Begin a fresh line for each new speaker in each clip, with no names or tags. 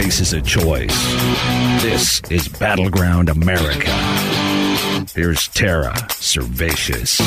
race is a choice. This is Battleground America. Here's Tara Servatius.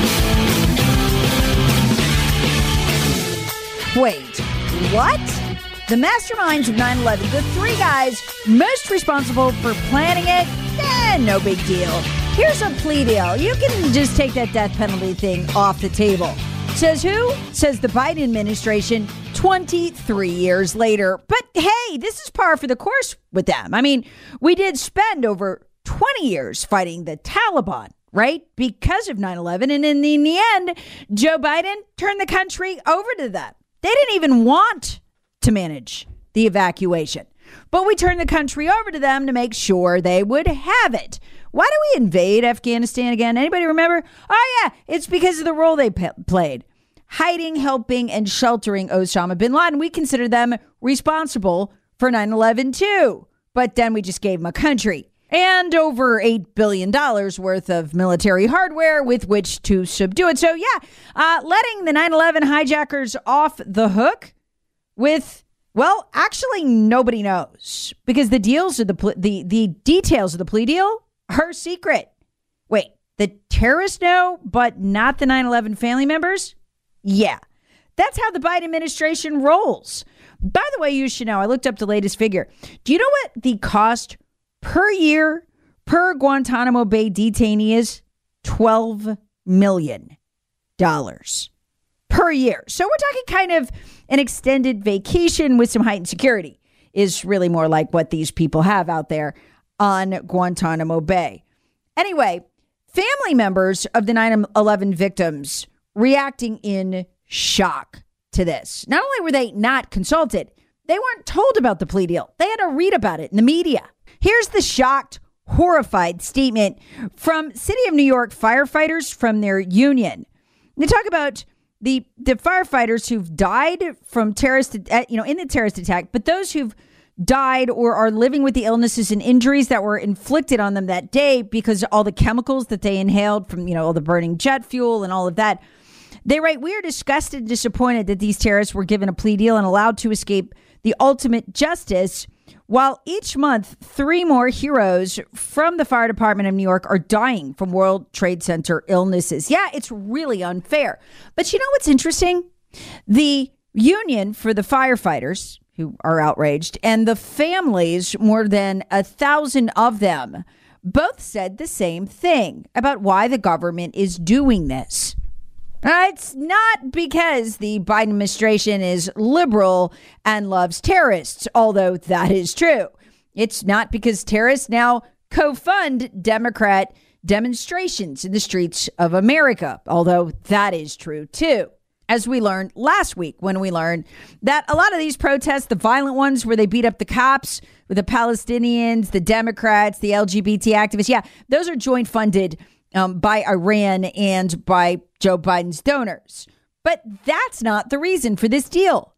Wait, what? The masterminds of 9/11, the three guys most responsible for planning it, no big deal. Here's a plea deal. You can just take that death penalty thing off the table. Says who? Says the Biden administration 23 years later. But hey, this is par for the course with them. I mean, we did spend over 20 years fighting the Taliban, right? Because of 9/11. And in the end, Joe Biden turned the country over to them. They didn't even want to manage the evacuation. But we turned the country over to them to make sure they would have it. Why do we invade Afghanistan again? Anybody remember? Oh, yeah, it's because of the role they played. Hiding, helping, and sheltering Osama bin Laden. We consider them responsible for 9/11 too. But then we just gave them a country. And over $8 billion worth of military hardware with which to subdue it. So, yeah, letting the 9/11 hijackers off the hook with, well, actually nobody knows. Because the deals of the details of the plea deal are secret. Wait, the terrorists know, but not the 9/11 family members? Yeah, that's how the Biden administration rolls. By the way, you should know, I looked up the latest figure. Do you know what the cost per year per Guantanamo Bay detainee is? $12 million per year. So we're talking kind of an extended vacation with some heightened security is really more like what these people have out there on Guantanamo Bay. Anyway, family members of the 9/11 victims reacting in shock to this. Not only were they not consulted, they weren't told about the plea deal. They had to read about it in the media. Here's the shocked, horrified statement from City of New York firefighters from their union. They talk about the firefighters who've died from in the terrorist attack, but those who've died or are living with the illnesses and injuries that were inflicted on them that day because of all the chemicals that they inhaled from, all the burning jet fuel and all of that. They write, "We are disgusted and disappointed that these terrorists were given a plea deal and allowed to escape the ultimate justice, while each month 3 more heroes from the fire department of New York are dying from World Trade Center illnesses." Yeah, it's really unfair. But you know what's interesting? The union for the firefighters who are outraged and the families, more than 1,000 of them, both said the same thing about why the government is doing this. It's not because the Biden administration is liberal and loves terrorists, although that is true. It's not because terrorists now co-fund Democrat demonstrations in the streets of America, although that is true too. As we learned last week when we learned that a lot of these protests, the violent ones where they beat up the cops with the Palestinians, the Democrats, the LGBT activists, those are joint funded by Iran and by Joe Biden's donors. But that's not the reason for this deal.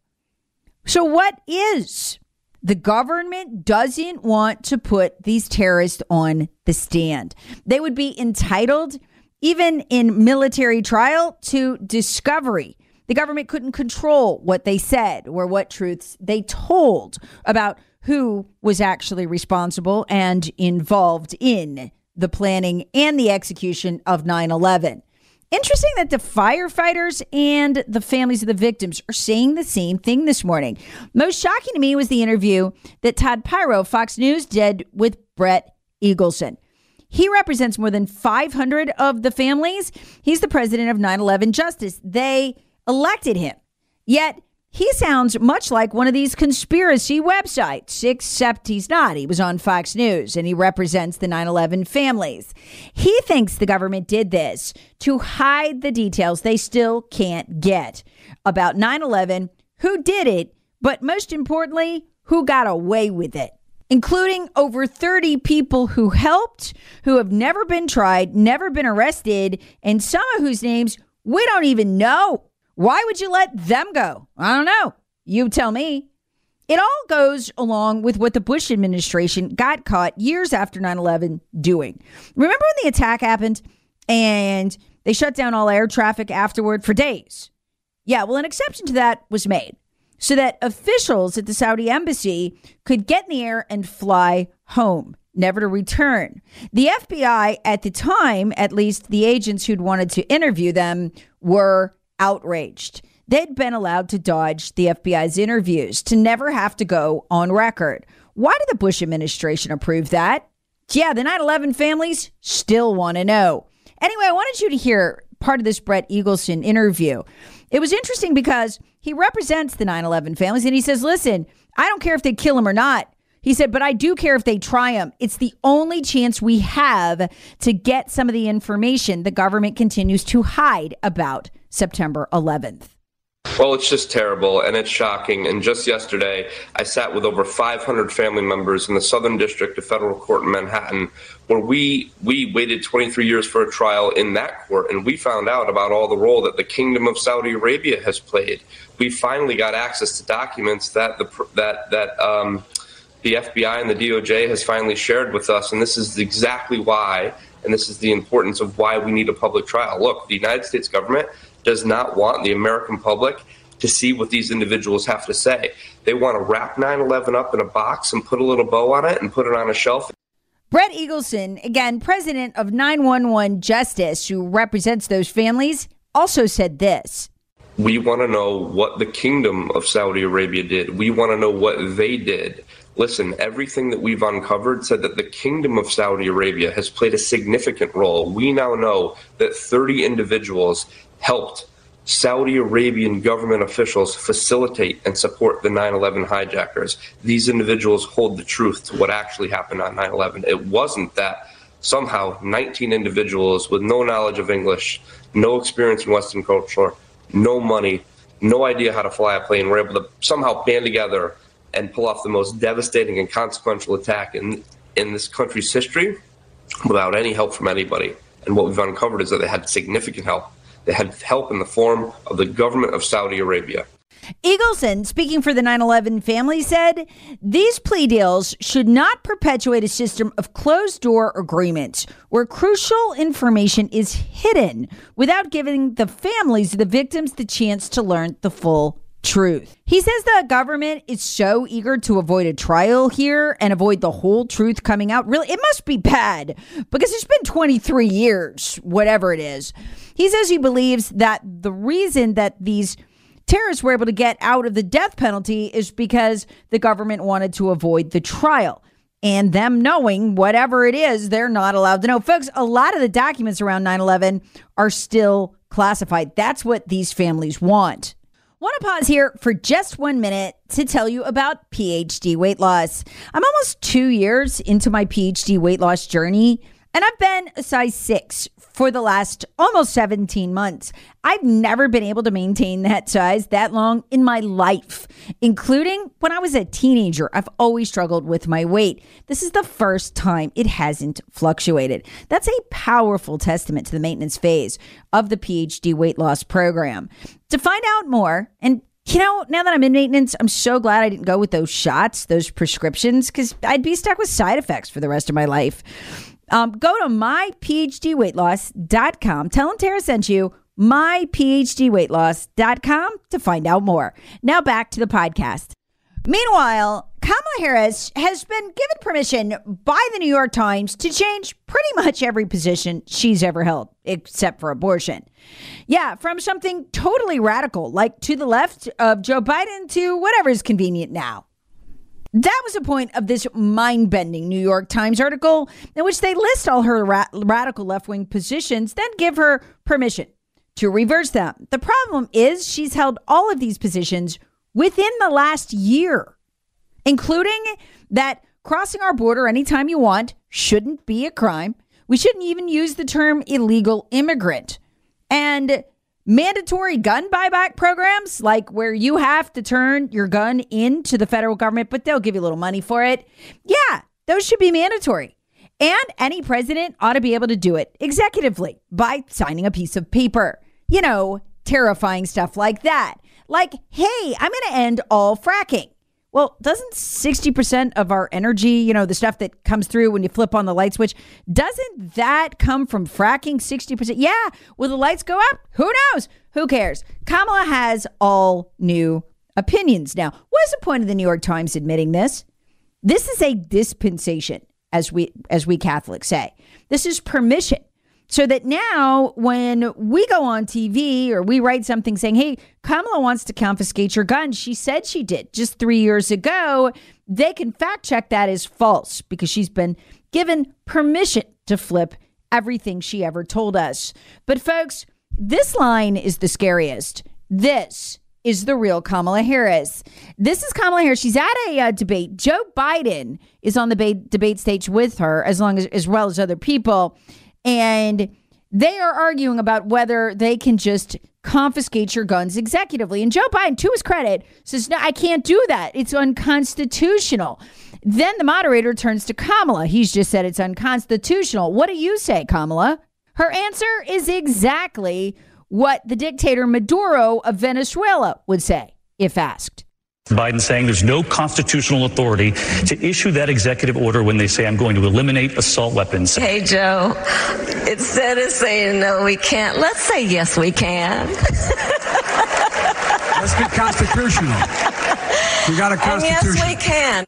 So what is? The government doesn't want to put these terrorists on the stand. They would be entitled, even in military trial, to discovery. The government couldn't control what they said or what truths they told about who was actually responsible and involved in the planning and the execution of 9/11. Interesting that the firefighters and the families of the victims are saying the same thing this morning. Most shocking to me was the interview that Todd Pyro, Fox News, did with Brett Eagleson. He represents more than 500 of the families. He's the president of 9/11 Justice. They elected him. Yet he sounds much like one of these conspiracy websites, except he's not. He was on Fox News and he represents the 9/11 families. He thinks the government did this to hide the details they still can't get about 9/11, who did it, but most importantly, who got away with it, including over 30 people who helped, who have never been tried, never been arrested, and some of whose names we don't even know. Why would you let them go? I don't know. You tell me. It all goes along with what the Bush administration got caught years after 9/11 doing. Remember when the attack happened and they shut down all air traffic afterward for days? Yeah, well, an exception to that was made. so that officials at the Saudi embassy could get in the air and fly home, never to return. The FBI at the time, at least the agents who'd wanted to interview them, were outraged. They'd been allowed to dodge the FBI's interviews, to never have to go on record. Why did the Bush administration approve that? Yeah, the 9/11 families still want to know. Anyway, I wanted you to hear part of this Brett Eagleson interview. It was interesting because he represents the 9/11 families, and he says, listen, I don't care if they kill him or not. He said, but I do care if they try him. It's the only chance we have to get some of the information the government continues to hide about September 11th.
Well, it's just terrible and it's shocking. And just yesterday, I sat with over 500 family members in the Southern District of Federal Court in Manhattan, where we waited 23 years for a trial in that court, and we found out about all the role that the Kingdom of Saudi Arabia has played. We finally got access to documents that the FBI and the DOJ has finally shared with us, and this is exactly why, and this is the importance of why we need a public trial. Look, the United States government does not want the American public to see what these individuals have to say. They want to wrap 9/11 up in a box and put a little bow on it and put it on a shelf.
Brett Eagleson, again, president of 911 Justice, who represents those families, also said this.
We want to know what the Kingdom of Saudi Arabia did. We want to know what they did. Listen, everything that we've uncovered said that the Kingdom of Saudi Arabia has played a significant role. We now know that 30 individuals helped Saudi Arabian government officials facilitate and support the 9/11 hijackers. These individuals hold the truth to what actually happened on 9/11. It wasn't that somehow 19 individuals with no knowledge of English, no experience in Western culture, no money, no idea how to fly a plane, were able to somehow band together and pull off the most devastating and consequential attack in this country's history without any help from anybody. And what we've uncovered is that they had significant help. They had help in the form of the government of Saudi Arabia.
Eagleson, speaking for the 9/11 family, said these plea deals should not perpetuate a system of closed-door agreements where crucial information is hidden without giving the families of the victims the chance to learn the full truth. He says the government is so eager to avoid a trial here and avoid the whole truth coming out. Really, it must be bad because it's been 23 years, whatever it is. He says he believes that the reason that these terrorists were able to get out of the death penalty is because the government wanted to avoid the trial. And them knowing whatever it is, they're not allowed to know. Folks, a lot of the documents around 9/11 are still classified. That's what these families want. Want to pause here for just 1 minute to tell you about PhD weight loss. I'm almost 2 years into my PhD weight loss journey, and I've been a size 6 for the last almost 17 months. I've never been able to maintain that size that long in my life, including when I was a teenager. I've always struggled with my weight. This is the first time it hasn't fluctuated. That's a powerful testament to the maintenance phase of the PhD weight loss program. To find out more, and now that I'm in maintenance, I'm so glad I didn't go with those shots, those prescriptions, because I'd be stuck with side effects for the rest of my life. Go to myphdweightloss.com. Tell them Tara sent you, myphdweightloss.com, to find out more. Now back to the podcast. Meanwhile, Kamala Harris has been given permission by the New York Times to change pretty much every position she's ever held, except for abortion. Yeah, from something totally radical, like to the left of Joe Biden, to whatever is convenient now. That was the point of this mind-bending New York Times article in which they list all her radical left-wing positions, then give her permission to reverse them. The problem is she's held all of these positions within the last year, including that crossing our border anytime you want shouldn't be a crime. We shouldn't even use the term illegal immigrant. And mandatory gun buyback programs, like where you have to turn your gun into the federal government, but they'll give you a little money for it. Yeah, those should be mandatory. And any president ought to be able to do it executively by signing a piece of paper. You know, terrifying stuff like that. Like, hey, I'm going to end all fracking. Well, doesn't 60% of our energy, the stuff that comes through when you flip on the light switch, doesn't that come from fracking? 60%? Yeah. Will the lights go up? Who knows? Who cares? Kamala has all new opinions. Now, what's the point of the New York Times admitting this? This is a dispensation, as we Catholics say. This is permission. So that now when we go on TV or we write something saying, hey, Kamala wants to confiscate your guns, she said she did just 3 years ago, they can fact check that as false because she's been given permission to flip everything she ever told us. But folks, this line is the scariest. This is the real Kamala Harris. This is Kamala Harris. She's at a debate. Joe Biden is on the debate stage with her, as well as other people. And they are arguing about whether they can just confiscate your guns executively. And Joe Biden, to his credit, says, no, I can't do that. It's unconstitutional. Then the moderator turns to Kamala. He's just said it's unconstitutional. What do you say, Kamala? Her answer is exactly what the dictator Maduro of Venezuela would say if asked.
Biden saying there's no constitutional authority to issue that executive order when they say I'm going to eliminate assault weapons.
Hey, Joe, instead of saying no, we can't, let's say yes, we can.
Let's be constitutional. We got a constitution.
And yes, we can.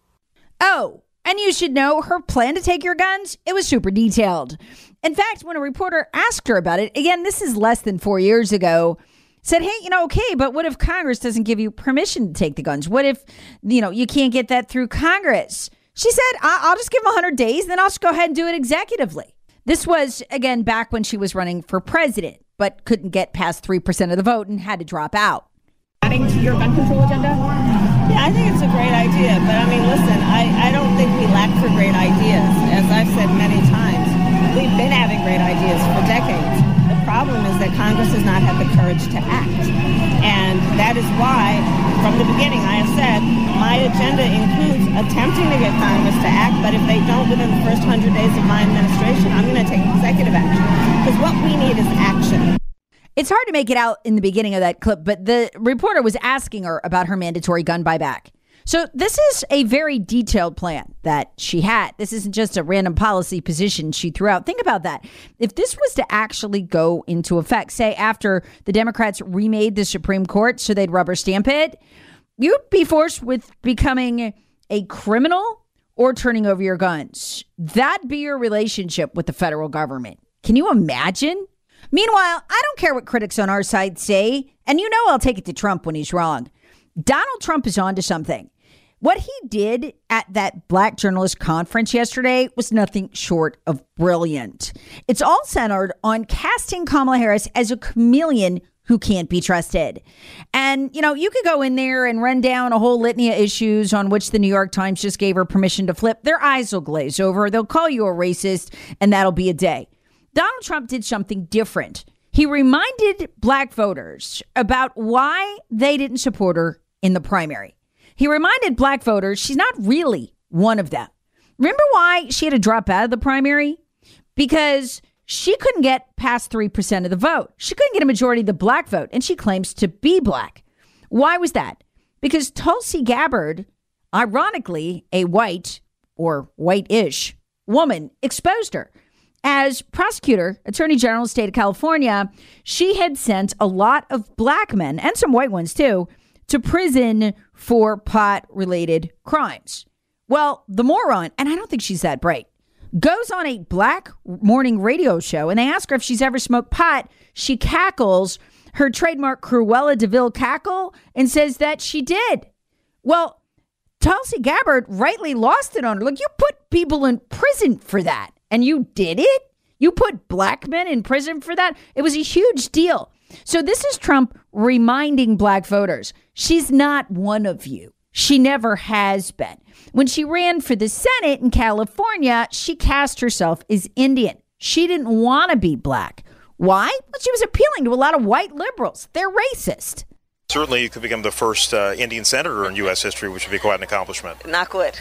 Oh, and you should know her plan to take your guns, it was super detailed. In fact, when a reporter asked her about it, again, this is less than 4 years ago, said, hey, okay, but what if Congress doesn't give you permission to take the guns? What if, you can't get that through Congress? She said, I'll just give them 100 days, then I'll just go ahead and do it executively. This was, again, back when she was running for president, but couldn't get past 3% of the vote and had to drop out.
Adding to your gun control agenda?
Yeah, I think it's a great idea. But listen, I don't think we lack for great ideas. As I've said many times, we've been having great ideas for decades. The problem is that Congress has not had the courage to act. And that is why, from the beginning, I have said my agenda includes attempting to get Congress to act, but if they don't within the first 100 days of my administration, I'm going to take executive action. Because what we need is action.
It's hard to make it out in the beginning of that clip, but the reporter was asking her about her mandatory gun buyback. So this is a very detailed plan that she had. This isn't just a random policy position she threw out. Think about that. If this was to actually go into effect, say after the Democrats remade the Supreme Court so they'd rubber stamp it, you'd be forced with becoming a criminal or turning over your guns. That'd be your relationship with the federal government. Can you imagine? Meanwhile, I don't care what critics on our side say, and I'll take it to Trump when he's wrong. Donald Trump is onto something. What he did at that Black journalist conference yesterday was nothing short of brilliant. It's all centered on casting Kamala Harris as a chameleon who can't be trusted. And, you could go in there and run down a whole litany of issues on which the New York Times just gave her permission to flip. Their eyes will glaze over. They'll call you a racist, and that'll be a day. Donald Trump did something different. He reminded Black voters about why they didn't support her in the primary. He reminded Black voters she's not really one of them. Remember why she had to drop out of the primary? Because she couldn't get past 3% of the vote. She couldn't get a majority of the Black vote, and she claims to be Black. Why was that? Because Tulsi Gabbard, ironically, a white or white-ish woman, exposed her. As prosecutor, Attorney General of the state of California, she had sent a lot of Black men, and some white ones too, to prison for pot-related crimes. Well, the moron, and I don't think she's that bright, goes on a Black morning radio show, and they ask her if she's ever smoked pot. She cackles her trademark Cruella de Vil cackle and says that she did. Well, Tulsi Gabbard rightly lost it on her. Look, you put people in prison for that. And you did it? You put Black men in prison for that? It was a huge deal. So this is Trump reminding Black voters, she's not one of you. She never has been. When she ran for the Senate in California, she cast herself as Indian. She didn't want to be Black. Why? Well, she was appealing to a lot of white liberals. They're racist.
Certainly, you could become the first Indian senator in U.S. history, which would be quite an accomplishment.
Knock wood.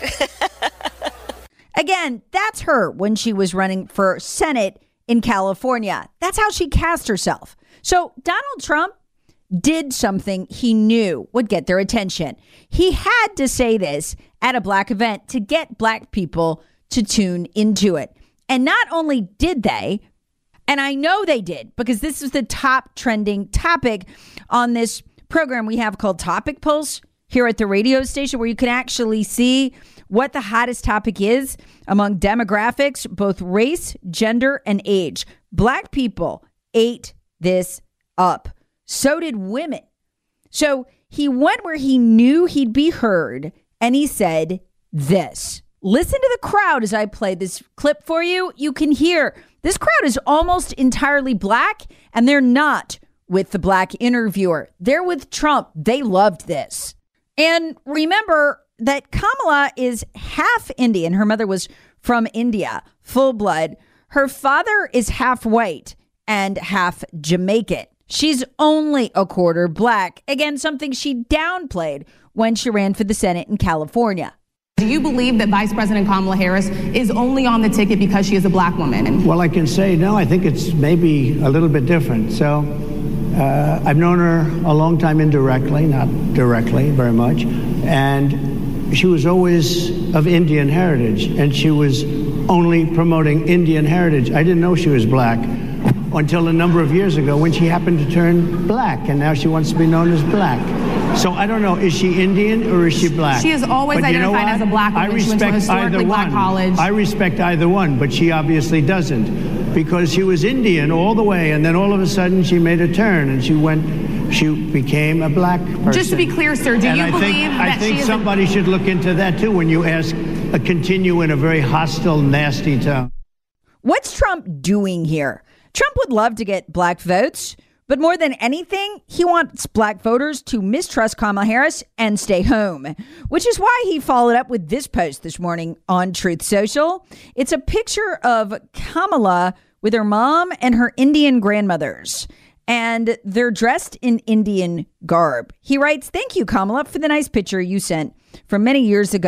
Again, that's her when she was running for Senate in California. That's how she cast herself. So Donald Trump did something he knew would get their attention. He had to say this at a Black event to get Black people to tune into it. And not only did they, and I know they did, because this is the top trending topic on this program we have called Topic Pulse. here at the radio station where you can actually see what the hottest topic is among demographics, both race, gender, and age. Black people ate this up. So did women. So he went where he knew he'd be heard, and he said this. Listen to the crowd as I play this clip for you. You can hear this crowd is almost entirely black, and they're not with the black interviewer. They're with Trump. They loved this. And remember that Kamala is half Indian. Her mother was from India, full blood. Her father is half white and half Jamaican. She's only a quarter black. Again, something she downplayed when she ran for the Senate in California.
Do you believe that Vice President Kamala Harris is only on the ticket because she is a black woman?
Well, I can say no. I think it's maybe a little bit different. So I've known her a long time indirectly, not directly very much. And she was always of Indian heritage, and she was only promoting Indian heritage. I didn't know she was black until a number of years ago when she happened to turn black, and now she wants to be known as black. So I don't know, is she Indian or is she black?
She is always identified as a black woman.
I respect either one. I respect either one, but she obviously doesn't, because she was Indian all the way, and then all of a sudden she made a turn and she became a black person.
Just to be clear, sir, do you believe that
I think somebody should look into that too when you continue in a very hostile, nasty tone.
What's Trump doing here? Trump would love to get black votes, but more than anything, he wants black voters to mistrust Kamala Harris and stay home, which is why he followed up with this post this morning on Truth Social. It's a picture of Kamala with her mom and her Indian grandmothers, and they're dressed in Indian garb. He writes, "Thank you, Kamala, for the nice picture you sent from many years ago, !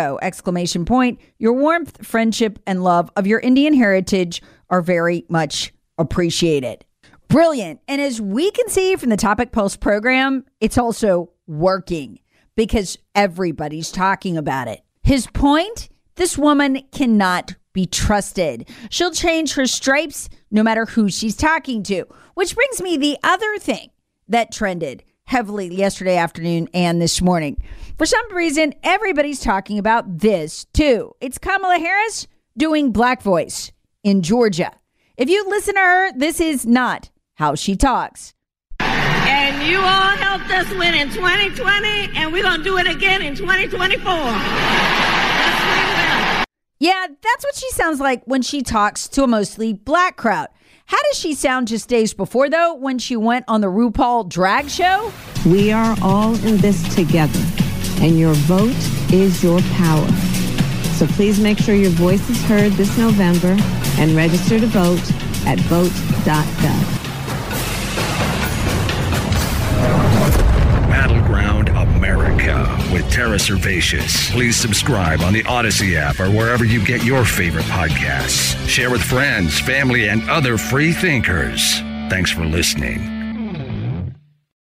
Your warmth, friendship, and love of your Indian heritage are very much appreciated." Brilliant. And as we can see from the Topic Pulse program, it's also working because everybody's talking about it. His point, this woman cannot be trusted. She'll change her stripes no matter who she's talking to, which brings me the other thing that trended heavily yesterday afternoon and this morning. For some reason, everybody's talking about this too. It's Kamala Harris doing black voice in Georgia. If you listen to her, this is not how she talks.
And you all helped us win in 2020, and we're going to do it again in 2024.
Yeah, that's what she sounds like when she talks to a mostly black crowd. How does she sound just days before, though, when she went on the RuPaul drag show?
We are all in this together, and your vote is your power. So please make sure your voice is heard this November and register to vote at vote.gov.
Battleground America with Tara Servatius. Please subscribe on the Odyssey app or wherever you get your favorite podcasts. Share with friends, family, and other free thinkers. Thanks for listening.